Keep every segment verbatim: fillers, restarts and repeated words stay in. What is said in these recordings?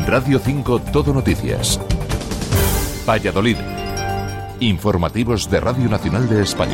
Radio cinco Todo Noticias. Valladolid. Informativos de Radio Nacional de España.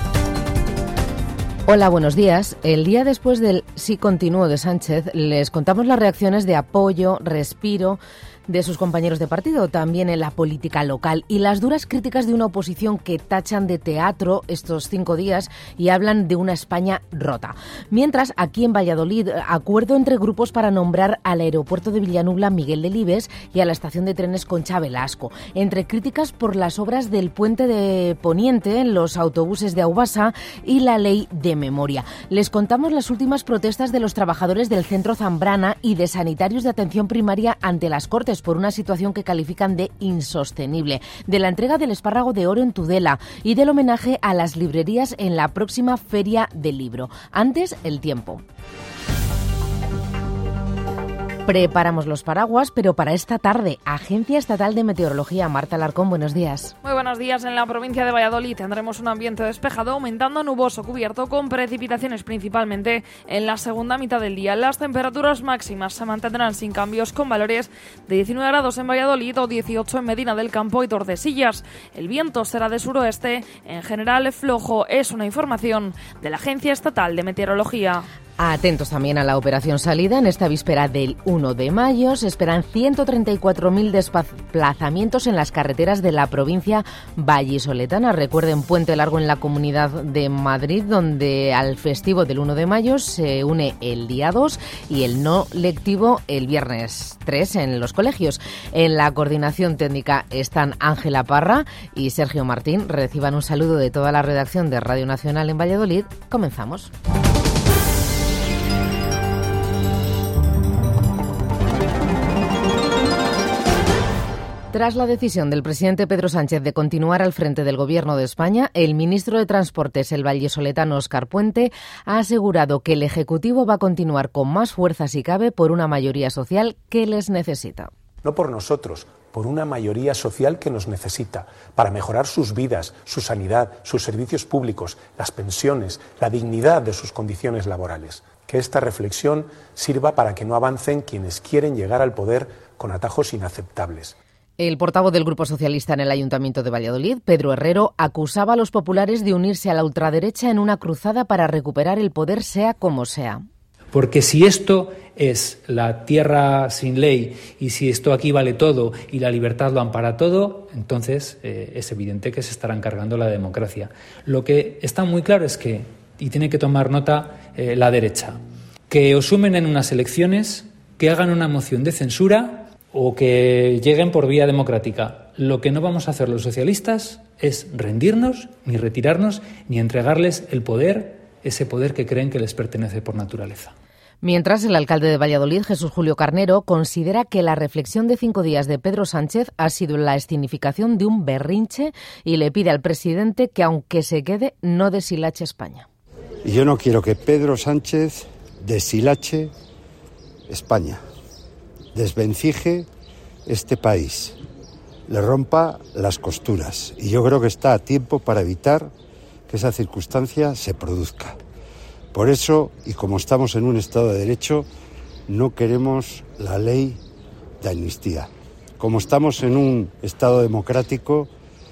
Hola, buenos días. El día después del sí continuo de Sánchez, les contamos las reacciones de apoyo, respiro de sus compañeros de partido, también en la política local, y las duras críticas de una oposición que tachan de teatro estos cinco días y hablan de una España rota. Mientras, aquí en Valladolid, acuerdo entre grupos para nombrar al aeropuerto de Villanubla Miguel Delibes y a la estación de trenes Concha Velasco. Entre críticas por las obras del puente de Poniente, los autobuses de Aubasa y la ley de memoria. Les contamos las últimas protestas de los trabajadores del Centro Zambrana y de sanitarios de atención primaria ante las Cortes por una situación que califican de insostenible, de la entrega del espárrago de oro en Tudela y del homenaje a las librerías en la próxima Feria del Libro. Antes, el tiempo. Preparamos los paraguas, pero para esta tarde, Agencia Estatal de Meteorología. Marta Alarcón, buenos días. Muy buenos días. En la provincia de Valladolid tendremos un ambiente despejado, aumentando nuboso cubierto con precipitaciones principalmente en la segunda mitad del día. Las temperaturas máximas se mantendrán sin cambios, con valores de diecinueve grados en Valladolid o dieciocho en Medina del Campo y Tordesillas. El viento será de suroeste, en general flojo. Es una información de la Agencia Estatal de Meteorología. Atentos también a la operación salida. En esta víspera del uno de mayo se esperan ciento treinta y cuatro mil desplazamientos en las carreteras de la provincia vallisoletana. Recuerden, puente largo en la Comunidad de Madrid, donde al festivo del uno de mayo se une el día dos y el no lectivo el viernes tres en los colegios. En la coordinación técnica están Ángela Parra y Sergio Martín. Reciban un saludo de toda la redacción de Radio Nacional en Valladolid. Comenzamos. Tras la decisión del presidente Pedro Sánchez de continuar al frente del Gobierno de España, el ministro de Transportes, el vallisoletano Óscar Puente, ha asegurado que el Ejecutivo va a continuar con más fuerza si cabe por una mayoría social que les necesita. No por nosotros, por una mayoría social que nos necesita, para mejorar sus vidas, su sanidad, sus servicios públicos, las pensiones, la dignidad de sus condiciones laborales. Que esta reflexión sirva para que no avancen quienes quieren llegar al poder con atajos inaceptables. El portavoz del Grupo Socialista en el Ayuntamiento de Valladolid, Pedro Herrero, acusaba a los populares de unirse a la ultraderecha en una cruzada para recuperar el poder sea como sea. Porque si esto es la tierra sin ley y si esto aquí vale todo y la libertad lo ampara todo, entonces eh, es evidente que se estarán cargando la democracia. Lo que está muy claro es que, y tiene que tomar nota eh, la derecha, que os sumen en unas elecciones, que hagan una moción de censura o que lleguen por vía democrática. Lo que no vamos a hacer los socialistas es rendirnos, ni retirarnos, ni entregarles el poder, ese poder que creen que les pertenece por naturaleza. Mientras, el alcalde de Valladolid, Jesús Julio Carnero, considera que la reflexión de cinco días de Pedro Sánchez ha sido la escenificación de un berrinche y le pide al presidente que, aunque se quede, no deshilache España. Y yo no quiero que Pedro Sánchez deshilache España, desvencije este país, le rompa las costuras. Y yo creo que está a tiempo para evitar que esa circunstancia se produzca. Por eso, y como estamos en un Estado de Derecho, no queremos la ley de amnistía. Como estamos en un Estado democrático,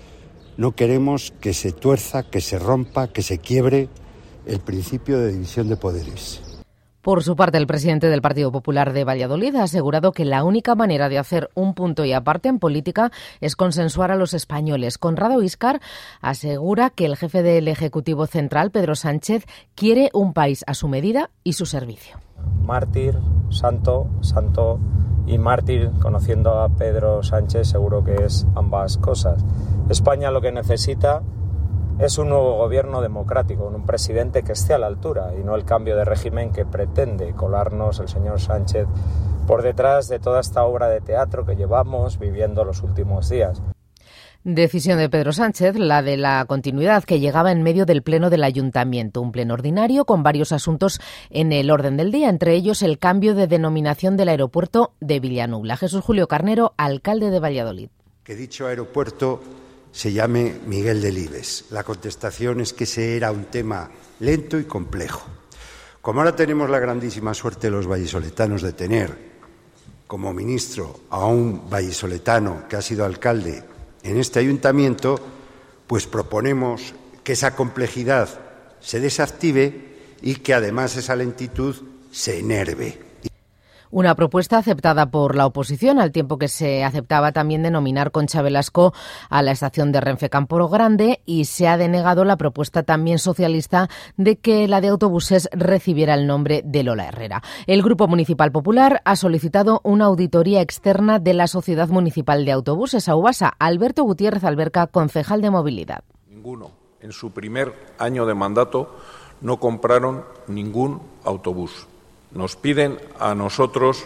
no queremos que se tuerza, que se rompa, que se quiebre el principio de división de poderes. Por su parte, el presidente del Partido Popular de Valladolid ha asegurado que la única manera de hacer un punto y aparte en política es consensuar a los españoles. Conrado Íscar asegura que el jefe del Ejecutivo Central, Pedro Sánchez, quiere un país a su medida y su servicio. Mártir, santo, santo y mártir, conociendo a Pedro Sánchez, seguro que es ambas cosas. España lo que necesita es un nuevo gobierno democrático, un presidente que esté a la altura y no el cambio de régimen que pretende colarnos el señor Sánchez por detrás de toda esta obra de teatro que llevamos viviendo los últimos días. Decisión de Pedro Sánchez, la de la continuidad, que llegaba en medio del pleno del Ayuntamiento, un pleno ordinario con varios asuntos en el orden del día, entre ellos el cambio de denominación del aeropuerto de Villanubla. Jesús Julio Carnero, alcalde de Valladolid. Que dicho aeropuerto se llame Miguel Delibes. La contestación es que ese era un tema lento y complejo. Como ahora tenemos la grandísima suerte los vallisoletanos de tener como ministro a un vallisoletano que ha sido alcalde en este ayuntamiento, pues proponemos que esa complejidad se desactive y que además esa lentitud se enerve. Una propuesta aceptada por la oposición, al tiempo que se aceptaba también denominar Concha Velasco a la estación de Renfe Campo Grande, y se ha denegado la propuesta también socialista de que la de autobuses recibiera el nombre de Lola Herrera. El Grupo Municipal Popular ha solicitado una auditoría externa de la Sociedad Municipal de Autobuses, AUBASA. Alberto Gutiérrez Alberca, concejal de Movilidad. Ninguno. En su primer año de mandato no compraron ningún autobús. Nos piden a nosotros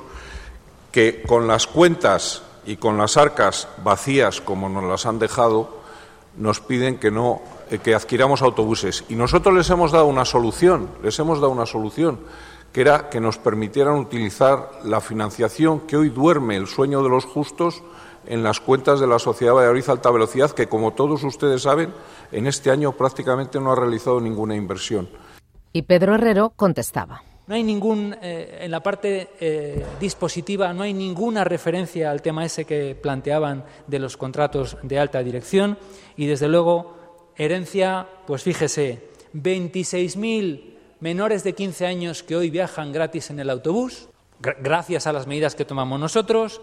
que con las cuentas y con las arcas vacías como nos las han dejado, nos piden que no que adquiramos autobuses. Y nosotros les hemos dado una solución, les hemos dado una solución, que era que nos permitieran utilizar la financiación que hoy duerme el sueño de los justos en las cuentas de la Sociedad Valladolid Alta Velocidad, que, como todos ustedes saben, en este año prácticamente no ha realizado ninguna inversión. Y Pedro Herrero contestaba. No hay ningún, eh, en la parte eh, dispositiva, no hay ninguna referencia al tema ese que planteaban de los contratos de alta dirección, y desde luego, herencia, pues fíjese, veintiséis mil menores de quince años que hoy viajan gratis en el autobús, gr- gracias a las medidas que tomamos nosotros.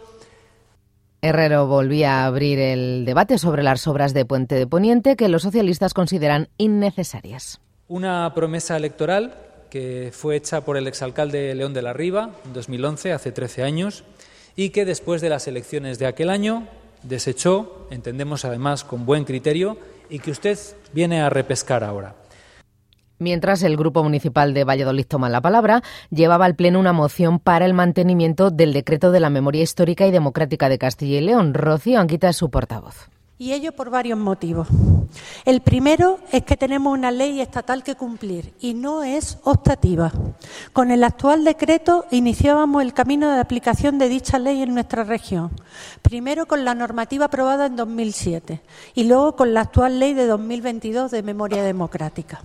Herrero volvía a abrir el debate sobre las obras de Puente de Poniente, que los socialistas consideran innecesarias. Una promesa electoral que fue hecha por el exalcalde León de la Riva en dos mil once, hace trece años, y que después de las elecciones de aquel año desechó, entendemos además con buen criterio, y que usted viene a repescar ahora. Mientras el Grupo Municipal de Valladolid toma la palabra, llevaba al Pleno una moción para el mantenimiento del decreto de la memoria histórica y democrática de Castilla y León. Rocío Anguita es su portavoz. Y ello por varios motivos. El primero es que tenemos una ley estatal que cumplir y no es optativa. Con el actual decreto iniciábamos el camino de aplicación de dicha ley en nuestra región. Primero con la normativa aprobada en dos mil siete y luego con la actual ley de dos mil veintidós de memoria democrática.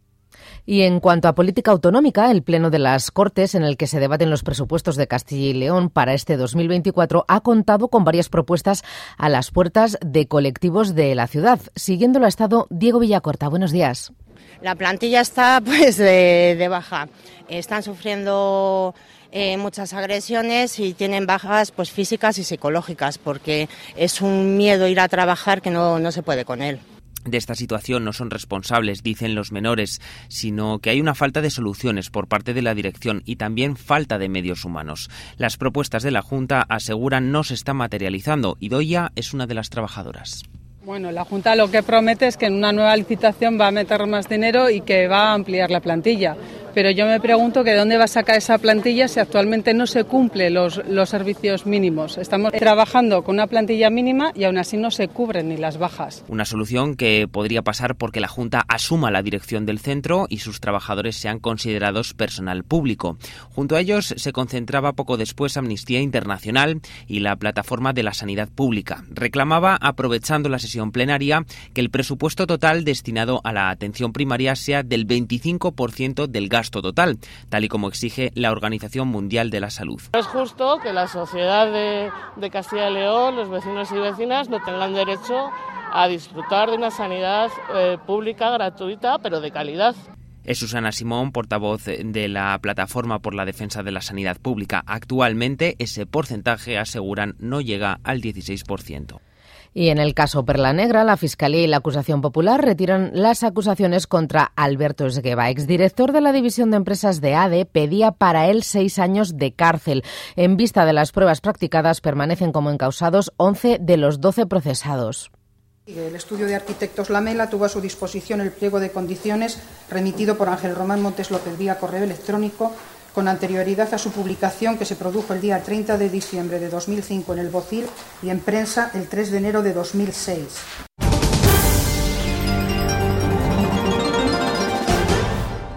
Y en cuanto a política autonómica, el Pleno de las Cortes, en el que se debaten los presupuestos de Castilla y León para este dos mil veinticuatro, ha contado con varias propuestas a las puertas de colectivos de la ciudad. Siguiéndolo ha estado Diego Villacorta. Buenos días. La plantilla está pues de, de baja. Están sufriendo eh, muchas agresiones y tienen bajas pues físicas y psicológicas, porque es un miedo ir a trabajar que no, no se puede con él. De esta situación no son responsables, dicen los menores, sino que hay una falta de soluciones por parte de la dirección y también falta de medios humanos. Las propuestas de la Junta aseguran no se están materializando. Idoia es una de las trabajadoras. Bueno, la Junta lo que promete es que en una nueva licitación va a meter más dinero y que va a ampliar la plantilla. Pero yo me pregunto que de dónde va a sacar esa plantilla si actualmente no se cumplen los, los servicios mínimos. Estamos trabajando con una plantilla mínima y aún así no se cubren ni las bajas. Una solución que podría pasar porque la Junta asuma la dirección del centro y sus trabajadores sean considerados personal público. Junto a ellos se concentraba poco después Amnistía Internacional y la Plataforma de la Sanidad Pública. Reclamaba, aprovechando la sesión plenaria, que el presupuesto total destinado a la atención primaria sea del veinticinco por ciento del gasto gasto total, tal y como exige la Organización Mundial de la Salud. Es justo que la sociedad de, de Castilla y León, los vecinos y vecinas, no tengan derecho a disfrutar de una sanidad eh, pública gratuita, pero de calidad. Es Susana Simón, portavoz de la Plataforma por la Defensa de la Sanidad Pública. Actualmente ese porcentaje, aseguran, no llega al dieciséis por ciento. Y en el caso Perla Negra, la Fiscalía y la Acusación Popular retiran las acusaciones contra Alberto Esgueva, exdirector de la División de Empresas de A D E, pedía para él seis años de cárcel. En vista de las pruebas practicadas, permanecen como encausados once de los doce procesados. El estudio de arquitectos Lamela tuvo a su disposición el pliego de condiciones remitido por Ángel Román Montes López vía correo electrónico con anterioridad a su publicación, que se produjo el día treinta de diciembre de dos mil cinco en el Bocil y en prensa el tres de enero de dos mil seis.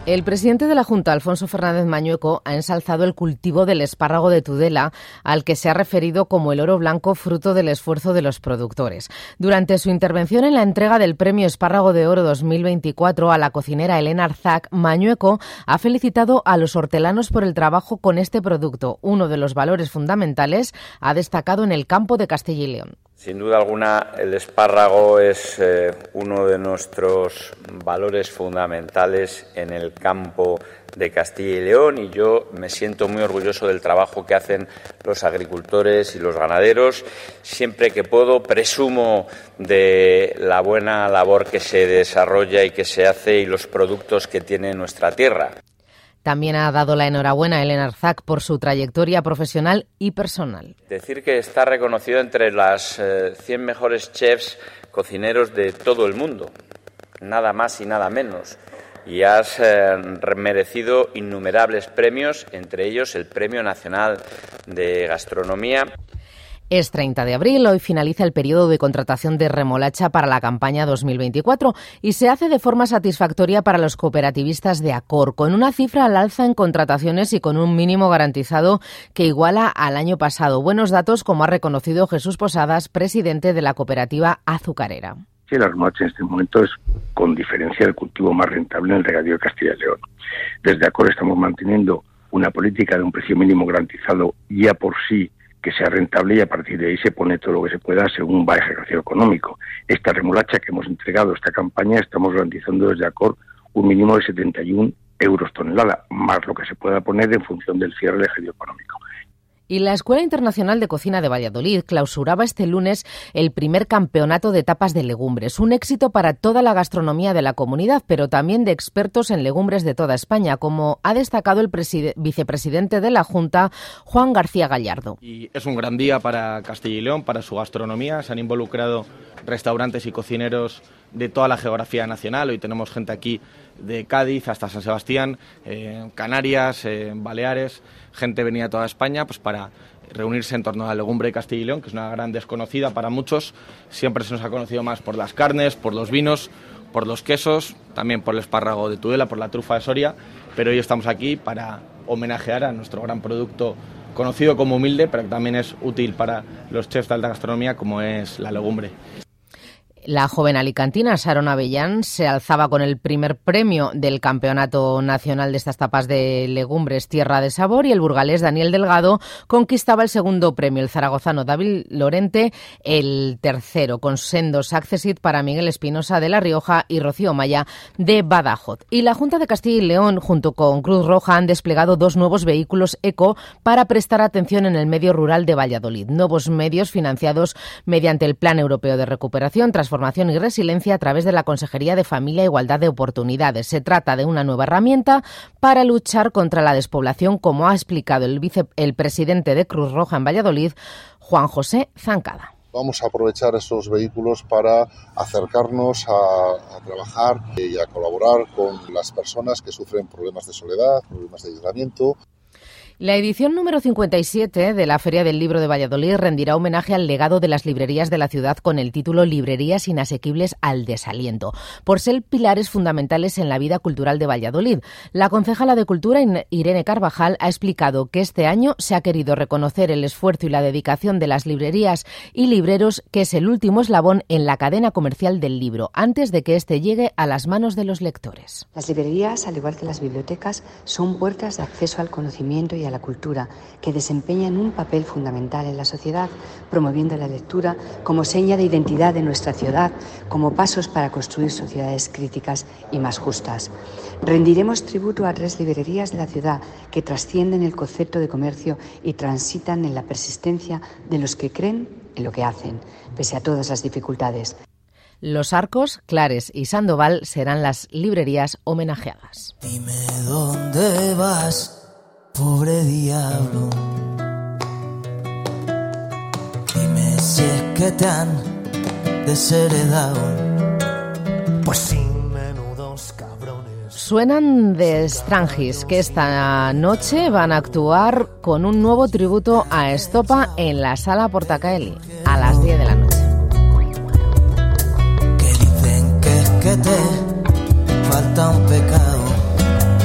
El presidente de la Junta, Alfonso Fernández Mañueco, ha ensalzado el cultivo del espárrago de Tudela, al que se ha referido como el oro blanco fruto del esfuerzo de los productores. Durante su intervención en la entrega del Premio Espárrago de Oro dos mil veinticuatro a la cocinera Elena Arzac, Mañueco ha felicitado a los hortelanos por el trabajo con este producto, uno de los valores fundamentales, ha destacado en el campo de Castilla y León. Sin duda alguna, el espárrago es eh, uno de nuestros valores fundamentales en el campo de Castilla y León, y yo me siento muy orgulloso del trabajo que hacen los agricultores y los ganaderos. Siempre que puedo presumo de la buena labor que se desarrolla y que se hace y los productos que tiene nuestra tierra. También ha dado la enhorabuena a Elena Arzac por su trayectoria profesional y personal. Decir que está reconocido entre las eh, cien mejores chefs cocineros de todo el mundo, nada más y nada menos. Y has eh, merecido innumerables premios, entre ellos el Premio Nacional de Gastronomía. Es treinta de abril, hoy finaliza el periodo de contratación de remolacha para la campaña dos mil veinticuatro y se hace de forma satisfactoria para los cooperativistas de Acor, con una cifra al alza en contrataciones y con un mínimo garantizado que iguala al año pasado. Buenos datos, como ha reconocido Jesús Posadas, presidente de la cooperativa azucarera. Sí, la remolacha en este momento es, con diferencia, el cultivo más rentable en el regadío de Castilla y León. Desde Acor estamos manteniendo una política de un precio mínimo garantizado ya por sí que sea rentable, y a partir de ahí se pone todo lo que se pueda según va el ejercicio económico. Esta remolacha que hemos entregado, esta campaña, estamos garantizando desde Acor un mínimo de setenta y un euros tonelada, más lo que se pueda poner en función del cierre del ejercicio económico. Y la Escuela Internacional de Cocina de Valladolid clausuraba este lunes el primer campeonato de tapas de legumbres, un éxito para toda la gastronomía de la comunidad, pero también de expertos en legumbres de toda España, como ha destacado el preside- vicepresidente de la Junta, Juan García Gallardo. Y es un gran día para Castilla y León, para su gastronomía. Se han involucrado restaurantes y cocineros de toda la geografía nacional. Hoy tenemos gente aquí de Cádiz hasta San Sebastián, eh, Canarias, eh, Baleares. Gente venía de toda España pues para reunirse en torno a la legumbre de Castilla y León, que es una gran desconocida para muchos. Siempre se nos ha conocido más por las carnes, por los vinos, por los quesos, también por el espárrago de Tudela, por la trufa de Soria, pero hoy estamos aquí para homenajear a nuestro gran producto conocido como humilde, pero que también es útil para los chefs de alta gastronomía, como es la legumbre. La joven alicantina Sharon Avellán se alzaba con el primer premio del Campeonato Nacional de estas tapas de legumbres Tierra de Sabor, y el burgalés Daniel Delgado conquistaba el segundo premio, el zaragozano David Lorente el tercero, con sendos accessit para Miguel Espinosa de La Rioja y Rocío Maya de Badajoz. Y la Junta de Castilla y León, junto con Cruz Roja, han desplegado dos nuevos vehículos eco para prestar atención en el medio rural de Valladolid. Nuevos medios financiados mediante el Plan Europeo de Recuperación, Transformación y Resiliencia a través de la Consejería de Familia e Igualdad de Oportunidades. Se trata de una nueva herramienta para luchar contra la despoblación, como ha explicado el, vice, el presidente de Cruz Roja en Valladolid, Juan José Zancada. Vamos a aprovechar esos vehículos para acercarnos a, a trabajar y a colaborar con las personas que sufren problemas de soledad, problemas de aislamiento. La edición número cincuenta y siete de la Feria del Libro de Valladolid rendirá homenaje al legado de las librerías de la ciudad con el título Librerías inasequibles al desaliento, por ser pilares fundamentales en la vida cultural de Valladolid. La concejala de Cultura, Irene Carvajal, ha explicado que este año se ha querido reconocer el esfuerzo y la dedicación de las librerías y libreros, que es el último eslabón en la cadena comercial del libro, antes de que éste llegue a las manos de los lectores. Las librerías, al igual que las bibliotecas, son puertas de acceso al conocimiento y a la cultura, que desempeñan un papel fundamental en la sociedad, promoviendo la lectura como seña de identidad de nuestra ciudad, como pasos para construir sociedades críticas y más justas. Rendiremos tributo a tres librerías de la ciudad que trascienden el concepto de comercio y transitan en la persistencia de los que creen en lo que hacen, pese a todas las dificultades. Los Arcos, Clares y Sandoval serán las librerías homenajeadas. Dime dónde vas, pobre diablo. Dime si es que te han desheredado. Pues sin menudos cabrones. Suenan The Strangis, que esta noche van a actuar con un nuevo tributo a Estopa en la Sala Portacaeli a las diez de la noche. Que dicen que es que te falta un pecado.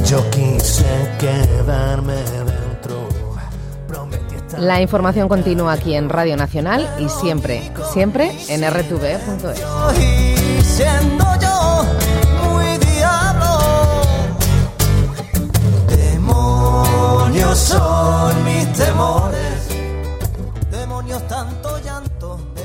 Yo quise quedarme dentro. Prometí estar... La información continúa aquí en Radio Nacional y siempre, siempre en erre te ve punto es. Y siendo yo muy diablo, demonios son mis temores, demonios tanto llanto.